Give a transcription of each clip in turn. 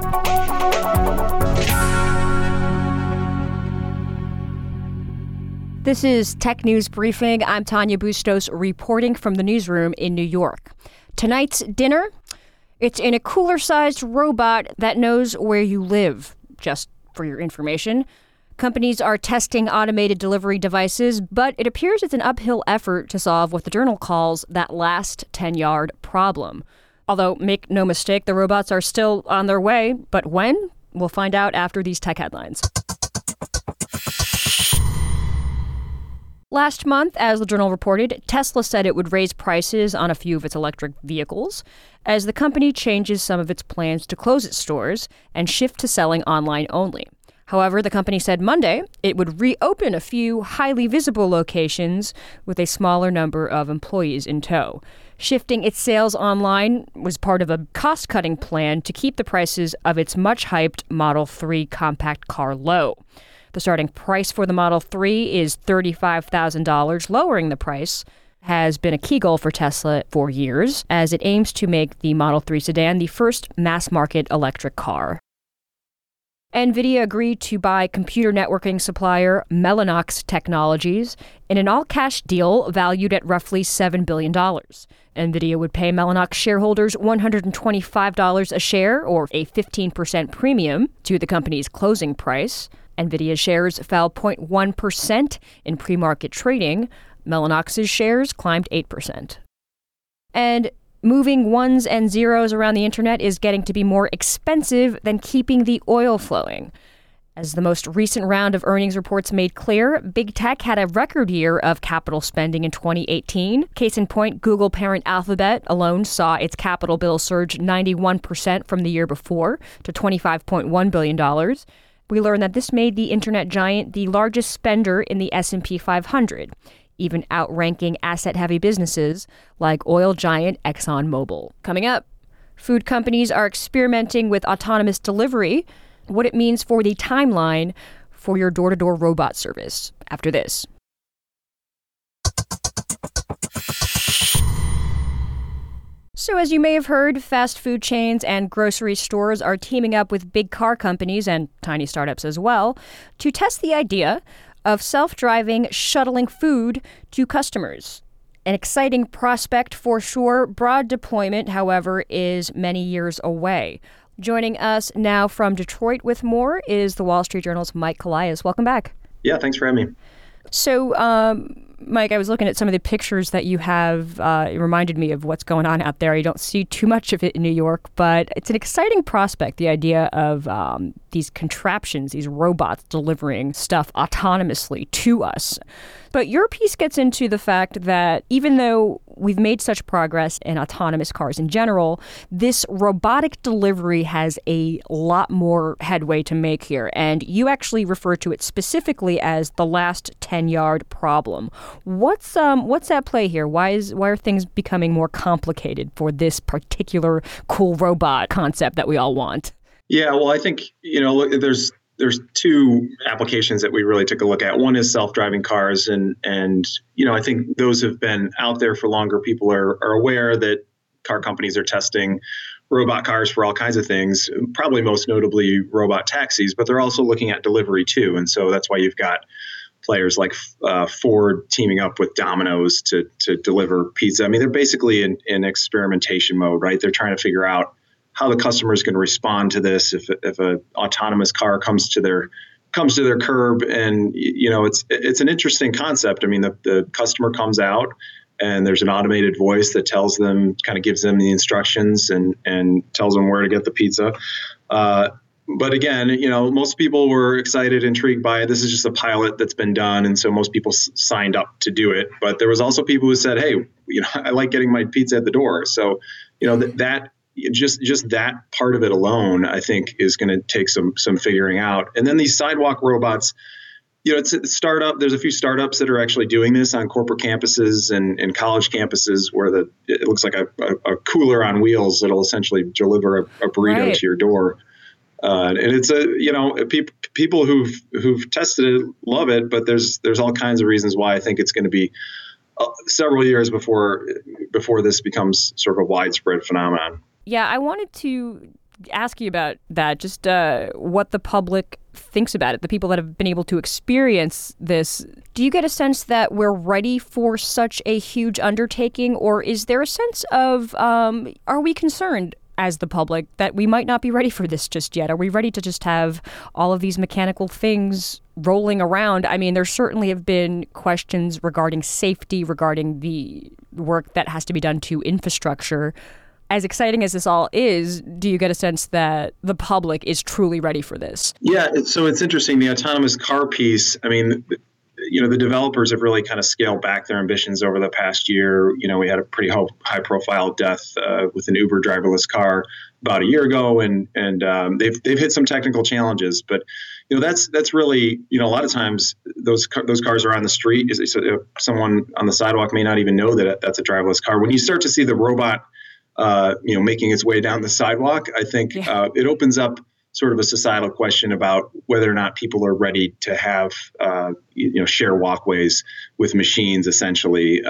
This is Tech News Briefing. I'm Tanya Bustos reporting from the newsroom in New York. Tonight's dinner, it's in a cooler-sized robot that knows where you live, just for your information. Companies are testing automated delivery devices, but it appears it's an uphill effort to solve what the Journal calls that last 10-yard problem. Although, make no mistake, the robots are still on their way, but when? We'll find out after these tech headlines. Last month, as the Journal reported, Tesla said it would raise prices on a few of its electric vehicles as the company changes some of its plans to close its stores and shift to selling online only. However, the company said Monday it would reopen a few highly visible locations with a smaller number of employees in tow. Shifting its sales online was part of a cost-cutting plan to keep the prices of its much-hyped Model 3 compact car low. The starting price for the Model 3 is $35,000. Lowering the price has been a key goal for Tesla for years, as it aims to make the Model 3 sedan the first mass-market electric car. NVIDIA agreed to buy computer networking supplier Mellanox Technologies in an all-cash deal valued at roughly $7 billion. NVIDIA would pay Mellanox shareholders $125 a share, or a 15% premium, to the company's closing price. NVIDIA shares fell 0.1% in pre-market trading. Mellanox's shares climbed 8%. And moving ones and zeros around the internet is getting to be more expensive than keeping the oil flowing. As the most recent round of earnings reports made clear, big tech had a record year of capital spending in 2018. Case in point, Google parent Alphabet alone saw its capital bill surge 91% from the year before to $25.1 billion. We learned that this made the internet giant the largest spender in the S&P 500, even outranking asset-heavy businesses like oil giant ExxonMobil. Coming up, food companies are experimenting with autonomous delivery, what it means for the timeline for your door-to-door robot service. After this. So as you may have heard, fast food chains and grocery stores are teaming up with big car companies and tiny startups as well to test the idea of self-driving shuttling food to customers. An exciting prospect for sure. Broad deployment, however, is many years away. Joining us now from Detroit with more is the Wall Street Journal's Mike Colias. Welcome back. Yeah, thanks for having me. So, Mike, I was looking at some of the pictures that you have. It reminded me of what's going on out there. You don't see too much of it in New York, but it's an exciting prospect, the idea of these contraptions, these robots delivering stuff autonomously to us. But your piece gets into the fact that even though we've made such progress in autonomous cars in general, this robotic delivery has a lot more headway to make here. And you actually refer to it specifically as the last 10-yard problem. What's at play here? Why are things becoming more complicated for this particular cool robot concept that we all want? Yeah, well, I think, there's two applications that we really took a look at. One is self-driving cars, and I think those have been out there for longer. People are aware that car companies are testing robot cars for all kinds of things, probably most notably robot taxis, but they're also looking at delivery too. And so that's why you've got players like Ford teaming up with Domino's to deliver pizza. I mean, they're basically in experimentation mode, right? They're trying to figure out how the customer is going to respond to this if an autonomous car comes to their curb. And it's an interesting concept. I mean, the customer comes out and there's an automated voice that tells them, kind of gives them the instructions and tells them where to get the pizza. But again, most people were excited, intrigued by it. This is just a pilot that's been done, and so most people signed up to do it. But there was also people who said, "Hey, I like getting my pizza at the door." So, that just that part of it alone, I think, is going to take some figuring out. And then these sidewalk robots, it's a startup. There's a few startups that are actually doing this on corporate campuses and college campuses, where it looks like a cooler on wheels that'll essentially deliver a burrito to your door. And it's people who've tested it love it, but there's all kinds of reasons why I think it's going to be several years before this becomes sort of a widespread phenomenon. Yeah, I wanted to ask you about that, just what the public thinks about it, the people that have been able to experience this. Do you get a sense that we're ready for such a huge undertaking, or is there a sense of, are we concerned as the public that we might not be ready for this just yet? Are we ready to just have all of these mechanical things rolling around? I mean, there certainly have been questions regarding safety, regarding the work that has to be done to infrastructure. As exciting as this all is, do you get a sense that the public is truly ready for this? Yeah, so it's interesting. The autonomous car piece, I mean, the developers have really kind of scaled back their ambitions over the past year. We had a pretty high profile death with an Uber driverless car about a year ago, and they've hit some technical challenges. But that's really, a lot of times those cars are on the street. So someone on the sidewalk may not even know that that's a driverless car. When you start to see the robot, making its way down the sidewalk, I think it opens up sort of a societal question about whether or not people are ready to have, share walkways with machines, essentially.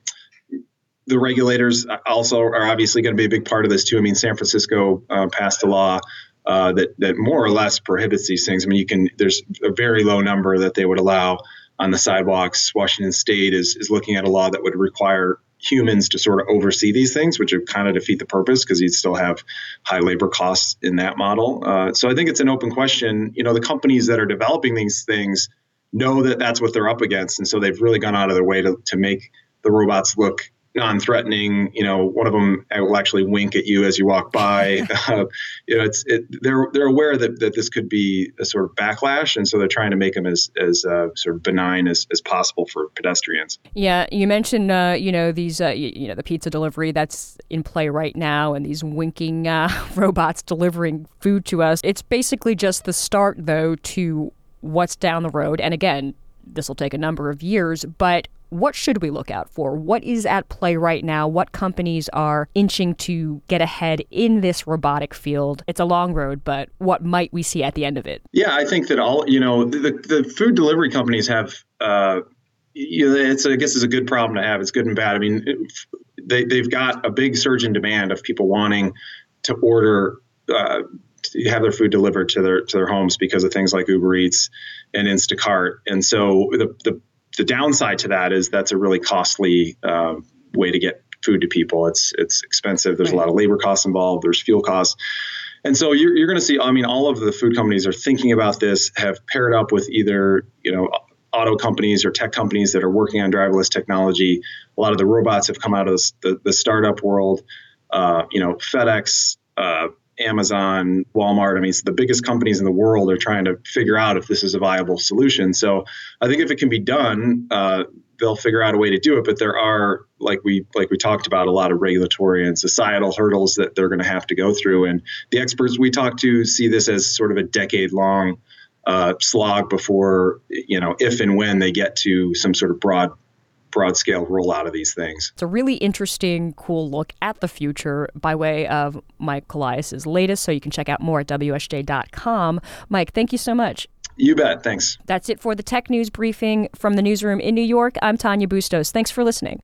The regulators also are obviously going to be a big part of this, too. I mean, San Francisco passed a law that more or less prohibits these things. I mean, there's a very low number that they would allow on the sidewalks. Washington State is looking at a law that would require humans to sort of oversee these things, which would kind of defeat the purpose because you'd still have high labor costs in that model. So I think it's an open question. The companies that are developing these things know that that's what they're up against. And so they've really gone out of their way to make the robots look non-threatening. One of them will actually wink at you as you walk by. They're aware that this could be a sort of backlash, and so they're trying to make them as sort of benign as possible for pedestrians. Yeah, you mentioned these the pizza delivery that's in play right now, and these winking robots delivering food to us. It's basically just the start, though, to what's down the road. And again, this will take a number of years, but what should we look out for? What is at play right now? What companies are inching to get ahead in this robotic field? It's a long road, but what might we see at the end of it? Yeah, I think that the food delivery companies have, I guess it's a good problem to have. It's good and bad. I mean, they've got a big surge in demand of people wanting to order, to have their food delivered to their homes because of things like Uber Eats and Instacart. And so the downside to that is that's a really costly way to get food to people. It's expensive. There's a lot of labor costs involved. There's fuel costs. And so you're going to see, I mean, all of the food companies are thinking about this, have paired up with either, auto companies or tech companies that are working on driverless technology. A lot of the robots have come out of the startup world, FedEx, Amazon, Walmart. I mean, it's the biggest companies in the world are trying to figure out if this is a viable solution. So I think if it can be done, they'll figure out a way to do it. But there are, like we talked about, a lot of regulatory and societal hurdles that they're going to have to go through. And the experts we talked to see this as sort of a decade-long slog before, if and when they get to some sort of broad-scale rollout of these things. It's a really interesting, cool look at the future by way of Mike Colias' latest, so you can check out more at WSJ.com. Mike, thank you so much. You bet. Thanks. That's it for the Tech News Briefing from the newsroom in New York. I'm Tanya Bustos. Thanks for listening.